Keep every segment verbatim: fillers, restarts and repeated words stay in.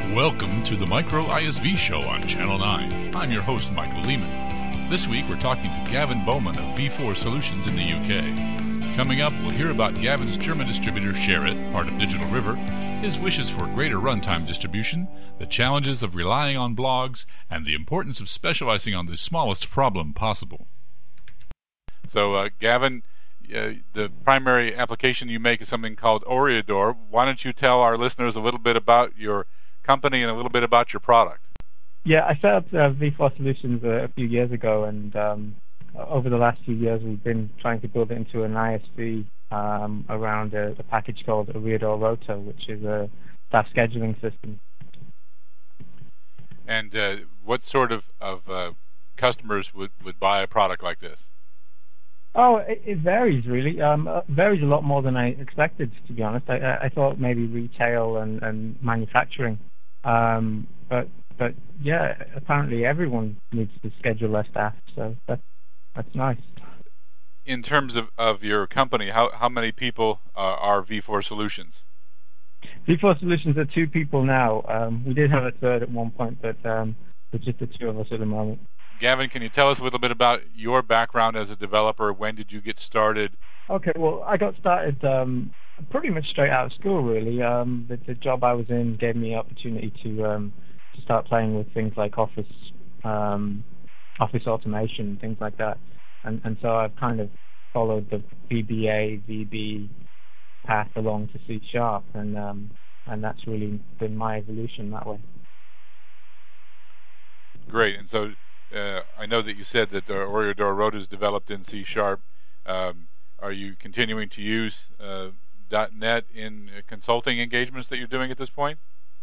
Welcome to the Micro I S V Show on Channel nine. I'm your host, Michael Lehman. This week we're talking to Gavin Bowman of V four Solutions in the U K. Coming up, we'll hear about Gavin's German distributor ShareIt, part of Digital River, his wishes for greater runtime distribution, the challenges of relying on blogs, and the importance of specializing on the smallest problem possible. So, uh, Gavin, uh, the primary application you make is something called Oreador. Why don't you tell our listeners a little bit about your company and a little bit about your product? Yeah, I set up uh, V four Solutions uh, a few years ago, and um, over the last few years we've been trying to build it into an I S V um, around a, a package called Oreador Rota, which is a staff scheduling system. And uh, what sort of, of uh, customers would, would buy a product like this? Oh, it, it varies really. Um, it varies a lot more than I expected, to be honest. I, I thought maybe retail and, and manufacturing. Um, but but yeah, apparently everyone needs to schedule their staff, so that's that's nice. In terms of, of your company, how how many people uh, are V four Solutions? V four Solutions are two people now. Um, we did have a third at one point, but um, it's just the two of us at the moment. Gavin, can you tell us a little bit about your background as a developer? When did you get started? Okay, well, I got started um, pretty much straight out of school, really. Um, the, the job I was in gave me the opportunity to um, to start playing with things like Office um, Office automation, things like that. And, and so I've kind of followed the V B A, V B path along to C Sharp, and um, and that's really been my evolution that way. Great. And so uh, I know that you said that the Oreador Rota is developed in C Sharp. Um, are you continuing to use uh, .NET in uh, consulting engagements that you're doing at this point?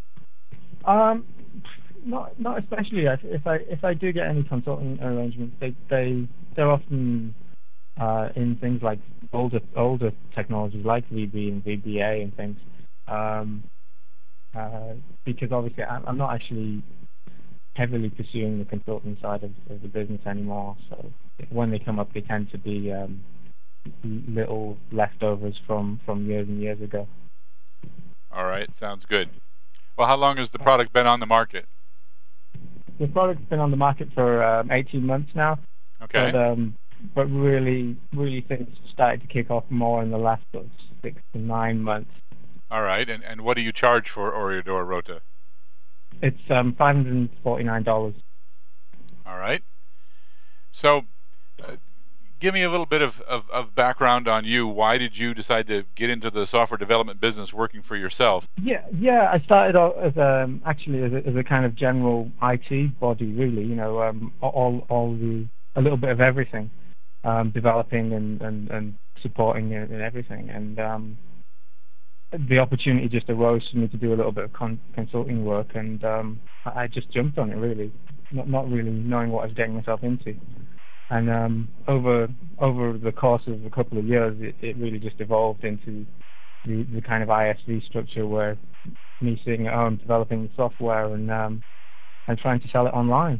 Um, not not especially. If I if I do get any consulting arrangements, they they they're often uh, in things like older older technologies like V B and V B A and things. Um, uh, because obviously I'm, I'm not actually heavily pursuing the consulting side of, of the business anymore. So when they come up, they tend to be um, little leftovers from, from years and years ago. All right, sounds good. Well, how long has the product been on the market? The product's been on the market for um, eighteen months now. Okay. But, um, but really, really things started to kick off more in the last sort of six to nine months. All right, and, and what do you charge for Oreador Rota? It's um, five hundred forty-nine dollars. All right. So, uh, give me a little bit of, of, of background on you. Why did you decide to get into the software development business working for yourself? Yeah, yeah. I started out as um, actually as a, as a kind of general I T body, really. You know, um, all all the a little bit of everything, um, developing and, and, and supporting and, and everything. And um, the opportunity just arose for me to do a little bit of con- consulting work, and um, I just jumped on it, really, not not really knowing what I was getting myself into. And um, over over the course of a couple of years, it, it really just evolved into the, the kind of I S V structure where me sitting at home developing the software and um, and trying to sell it online.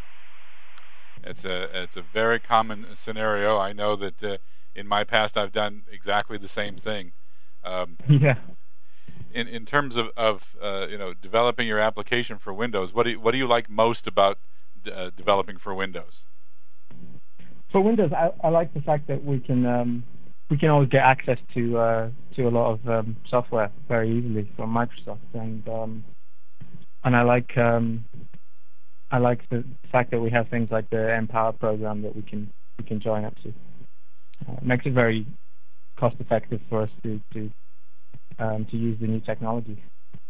It's a it's a very common scenario. I know that uh, in my past I've done exactly the same thing. Um, yeah. In in terms of of uh, you know developing your application for Windows, what do you, what do you like most about uh, developing for Windows? For Windows, I, I like the fact that we can um, we can always get access to uh, to a lot of um, software very easily from Microsoft, and um, and I like um, I like the fact that we have things like the Empower program that we can we can join up to. Uh, it makes it very cost effective for us to to um, to use the new technology.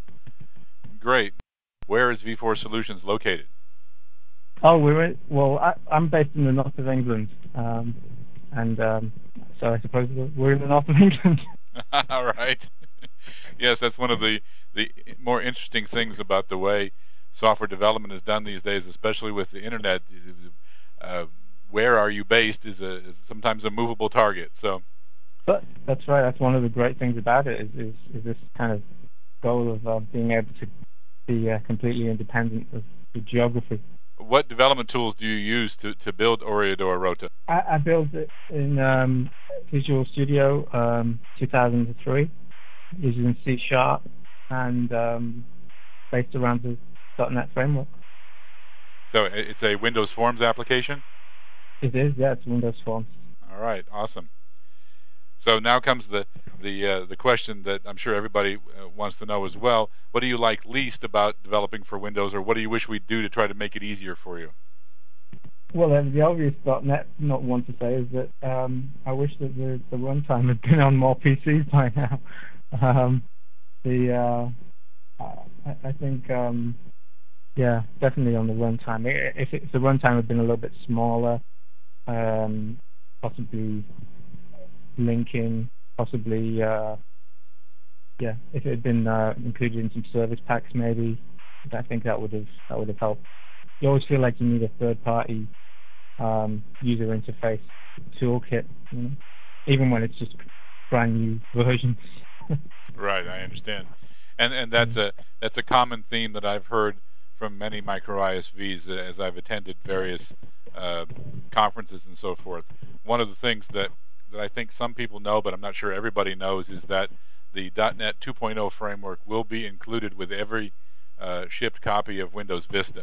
Great. Where is V four Solutions located? Oh, we're well. I, I'm based in the north of England, um, and um, so I suppose we're in the north of England. All right. Yes, that's one of the the more interesting things about the way software development is done these days, especially with the internet. Uh, where are you based is a is sometimes a movable target. So. But that's right. That's one of the great things about it is is, is this kind of goal of uh, being able to be uh, completely independent of the geography. What development tools do you use to, to build Oreador Rota? I, I built it in um, Visual Studio um, two thousand three, using C Sharp, and um, based around the dot net framework. So it's a Windows Forms application? It is, yeah, it's Windows Forms. All right, awesome. So now comes the the uh, the question that I'm sure everybody uh, wants to know as well. What do you like least about developing for Windows, or what do you wish we'd do to try to make it easier for you? Well, uh, the obvious dot net not want to say is that um, I wish that the, the runtime had been on more P Cs by now. Um, the uh, I, I think um, yeah, definitely on the runtime. If, if the runtime had been a little bit smaller, um, possibly linking, possibly uh, yeah, if it had been uh, included in some service packs, maybe I think that would have that would have helped. You always feel like you need a third-party um, user interface toolkit, you know, even when it's just brand new versions. Right, I understand, and and that's a that's a common theme that I've heard from many micro I S Vs as I've attended various uh, conferences and so forth. One of the things that that I think some people know, but I'm not sure everybody knows, is that the dot net two point oh framework will be included with every uh, shipped copy of Windows Vista.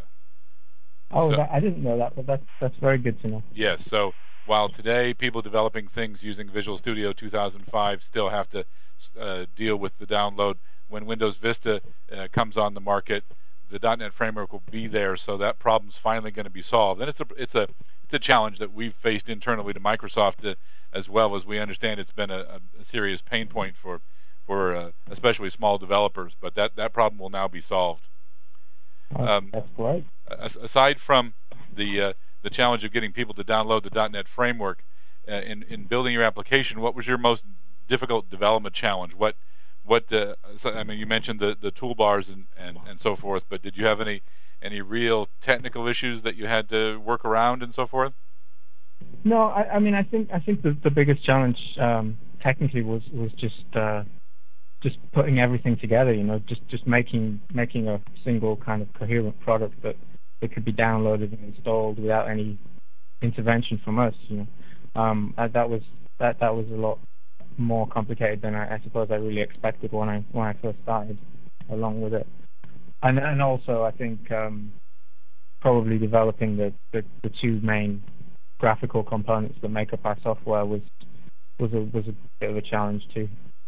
Oh, so, that, I didn't know that, but that's that's very good to know. Yes. So while today people developing things using Visual Studio two thousand five still have to uh, deal with the download, when Windows Vista uh, comes on the market, the dot net framework will be there. So that problem's finally going to be solved. And it's a it's a it's a challenge that we've faced internally to Microsoft to, as well as we understand it's been a, a serious pain point for for uh, especially small developers. But that that problem will now be solved. Um, That's great. Aside from the uh, the challenge of getting people to download the dot net framework, uh, in in building your application, what was your most difficult development challenge? What what uh, so, I mean, you mentioned the, the toolbars and, and, and so forth, but did you have any any real technical issues that you had to work around and so forth? No, I, I mean I think I think the, the biggest challenge um, technically was was just uh, just putting everything together, you know, just, just making making a single kind of coherent product that, that could be downloaded and installed without any intervention from us, you know. Um, that was that that was a lot more complicated than I, I suppose I really expected when I when I first started along with it. And and also I think um, probably developing the, the, the two main graphical components that make up our software was was a was a bit of a challenge too.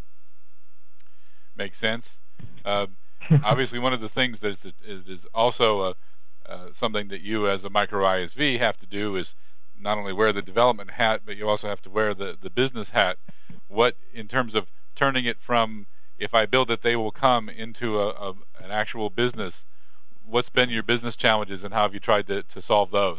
Makes sense. Uh, obviously, one of the things that is, is also uh, uh, something that you, as a micro I S V, have to do is not only wear the development hat, but you also have to wear the, the business hat. What, in terms of turning it from "if I build it, they will come" into a, a an actual business, what's been your business challenges, and how have you tried to, to solve those?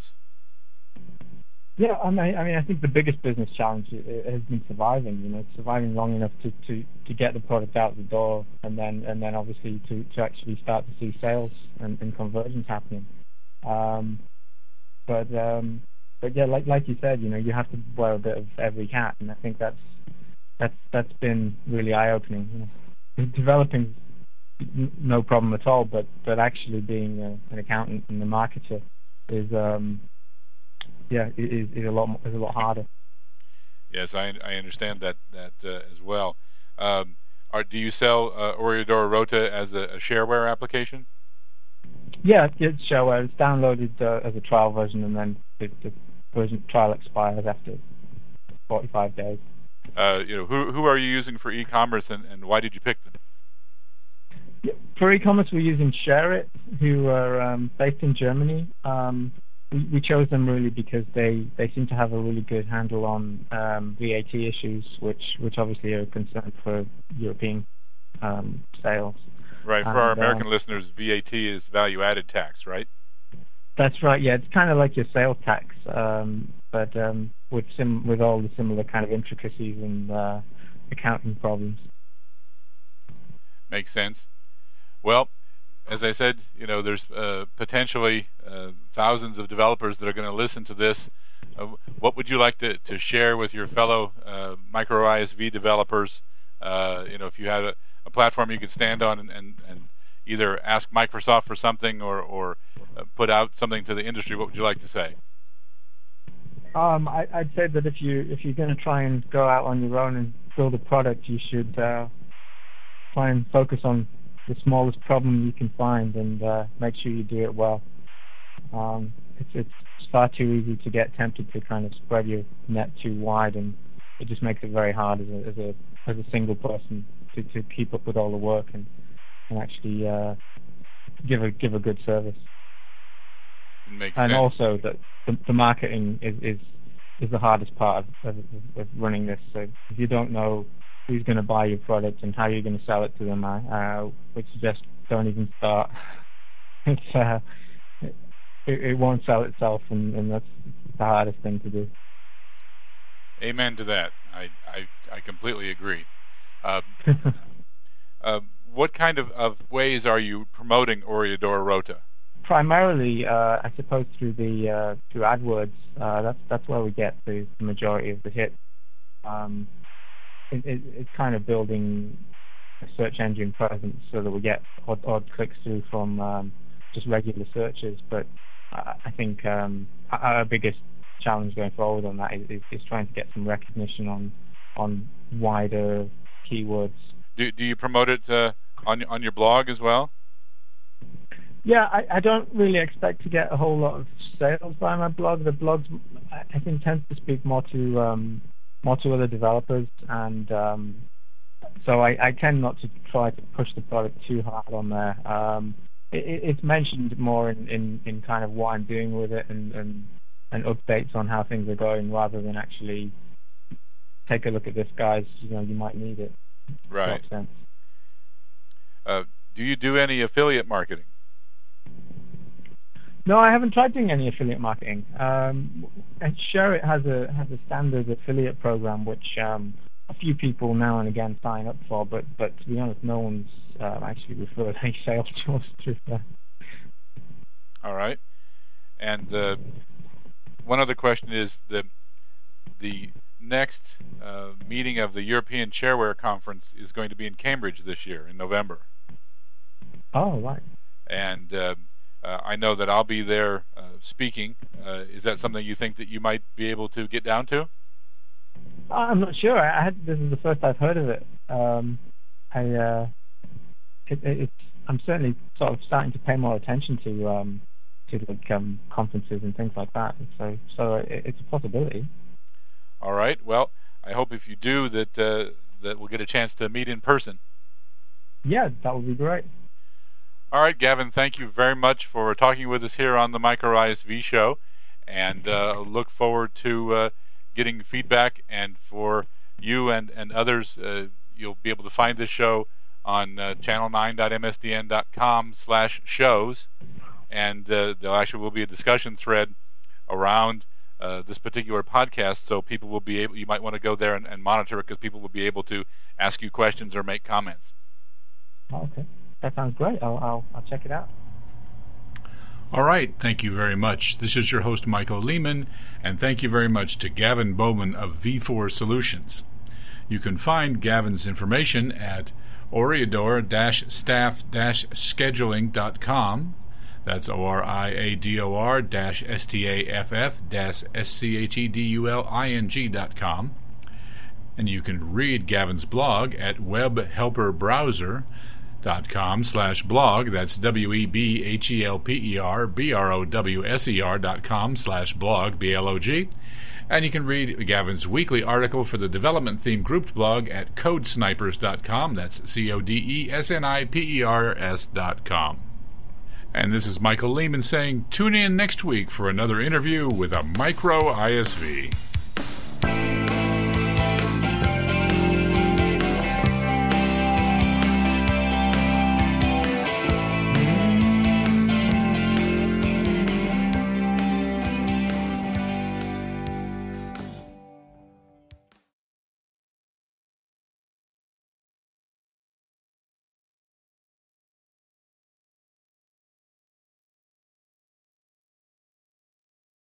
Yeah, I mean, I mean, I think the biggest business challenge has been surviving. You know, surviving long enough to, to, to get the product out the door, and then and then obviously to, to actually start to see sales and, and conversions happening. Um, but um, but yeah, like like you said, you know, you have to wear a bit of every hat, and I think that's that's that's been really eye-opening. You know, developing no problem at all, but but actually being a, an accountant and a marketer is. Um, Yeah, it is, is a lot is a lot harder. Yes, I I understand that that uh, as well. Um, are, do you sell uh, Oreador Rota as a, a shareware application? Yeah, it's shareware. It's downloaded uh, as a trial version, and then the, the version trial expires after forty-five days. Uh, you know, who who are you using for e-commerce, and, and why did you pick them? Yeah, for e-commerce, we're using ShareIt, who are um, based in Germany. Um, We, we chose them really because they, they seem to have a really good handle on um, V A T issues, which, which obviously are a concern for European um, sales. Right. For and, our American um, listeners, V A T is value-added tax, right? That's right. Yeah, it's kind of like your sales tax, um, but um, with sim with all the similar kind of intricacies and uh, accounting problems. Makes sense. Well, as I said, you know, there's uh, potentially uh, thousands of developers that are going to listen to this. Uh, what would you like to, to share with your fellow uh, micro I S V developers? Uh, you know, if you had a, a platform you could stand on and, and, and either ask Microsoft for something or, or uh, put out something to the industry, what would you like to say? Um, I, I'd say that if you if you're going to try and go out on your own and build a product, you should uh, try and focus on the smallest problem you can find and uh, make sure you do it well. Um, it's, it's far too easy to get tempted to kind of spread your net too wide, and it just makes it very hard as a as a, as a single person to, to keep up with all the work and, and actually uh, give a give a good service. Makes and sense. Also that the, the marketing is, is is the hardest part of, of, of running this. So if you don't know who's going to buy your product and how you're going to sell it to them, I uh, would suggest don't even start. It's uh, it, it won't sell itself, and, and that's the hardest thing to do. Amen to that. I I, I completely agree. Uh, uh, what kind of, of ways are you promoting Oreador Rota? Primarily, uh, I suppose through the uh, through AdWords. Uh, that's that's where we get the, the majority of the hits. Um, it, it, it's kind of building a search engine presence so that we get odd, odd clicks through from um, just regular searches. But I, I think um, our biggest challenge going forward on that is, is, is trying to get some recognition on on wider keywords. Do do you promote it uh, on on your blog as well? Yeah, I, I don't really expect to get a whole lot of sales by my blog. The blogs, I think, tends to speak more to um, more to other developers, and um, so I, I tend not to try to push the product too hard on there. Um, it, it's mentioned more in, in, in kind of what I'm doing with it and, and and updates on how things are going, rather than actually take a look at this, guys. You know, you might need it. Right. Sense. Uh, do you do any affiliate marketing? No, I haven't tried doing any affiliate marketing. Um, and sure, it has a has a standard affiliate program which um, a few people now and again sign up for, but but to be honest, no one's uh, actually referred any sales to us through that. All right. And uh, one other question is the the next uh, meeting of the European Shareware Conference is going to be in Cambridge this year in November. Oh, right. And uh, uh, I know that I'll be there uh, speaking. Uh, is that something you think that you might be able to get down to? I'm not sure. I had, this is the first I've heard of it. Um, I uh, it, it's I'm certainly sort of starting to pay more attention to um, to like um, conferences and things like that. So so it, it's a possibility. All right. Well, I hope if you do that uh, that we'll get a chance to meet in person. Yeah, that would be great. All right, Gavin, thank you very much for talking with us here on the Micro I S V show, and uh, look forward to uh, getting feedback. And for you and, and others, uh, you'll be able to find this show on uh, channel nine dot m s d n dot com slash shows, and uh, there actually will be a discussion thread around uh, this particular podcast, so people will be able, you might want to go there and, and monitor it, because people will be able to ask you questions or make comments. Okay. That sounds great. I'll, I'll I'll check it out. All right. Thank you very much. This is your host, Michael Lehman, and thank you very much to Gavin Bowman of V four Solutions. You can find Gavin's information at oreador staff scheduling dot com. That's O R I A D O R S T A F F S C H E D U L I N G dot com. And you can read Gavin's blog at webhelperbrowser dot com slash blog. That's W E B H E L P E R B R O W S E R dot com slash blog, B L O G. And you can read Gavin's weekly article for the Development Theme Grouped blog at code snipers dot com. That's C O D E S N I P E R S dot com. And this is Michael Lehman saying, tune in next week for another interview with a Micro I S V.